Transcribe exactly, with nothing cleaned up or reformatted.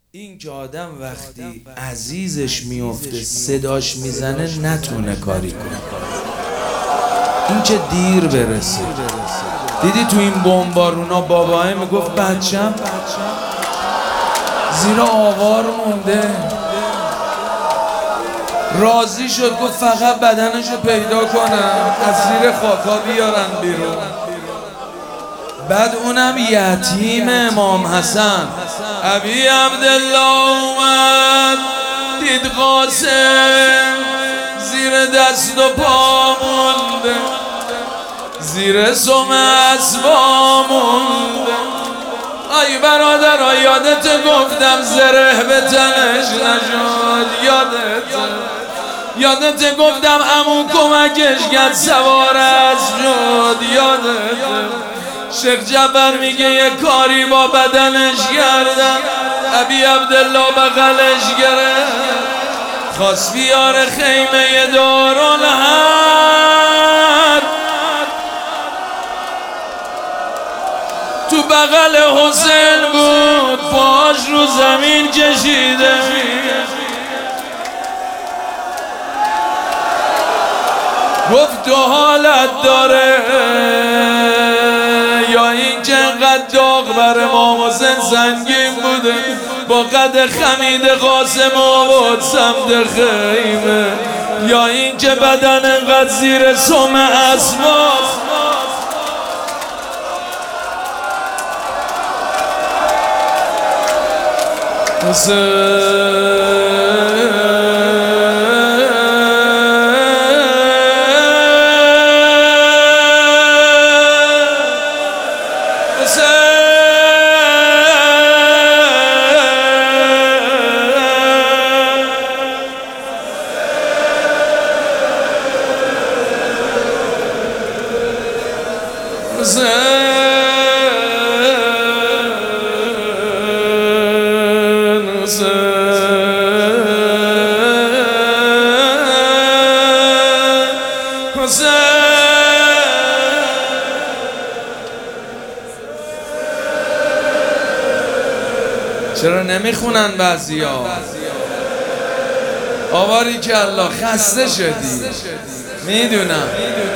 این که آدم وقتی عزیزش میفته صداش میزنه نتونه کاری کنه، این چه دیر برسه. دیدی تو این بمبارونا باباه میگفت بچم زیر آوار مونده، راضی شد گفت فقط بدنشو پیدا کنم از زیر خاکا بیارن بیرون. بعد اونم یتیم امام حسن ابی عبدالله اومد دید قاسم زیر دست و پا مونده، زیر سم اسبا مونده. ای برادر یادت گفتم زره به تنش نشد، یادت یادت گفتم عمو کمکش کرد سوار از شد، یادت شیخ جعفر میگه یه کاری با بدنش کردم، ابی عبدالله بغلش گرفت خواست بیار خیمه دارالحرب، تو بغل حسین بود پاش رو زمین کشیده، گفت دو حالت داره، یا این که انقدر داغ بر امام حسین سنگین بوده با قد خمید قاسم آورد سمت خیمه، یا این که بدن انقدر زیر سم اسباب. چرا نمیخونن بعضیا؟ آواری که الله خسته شدی میدونم.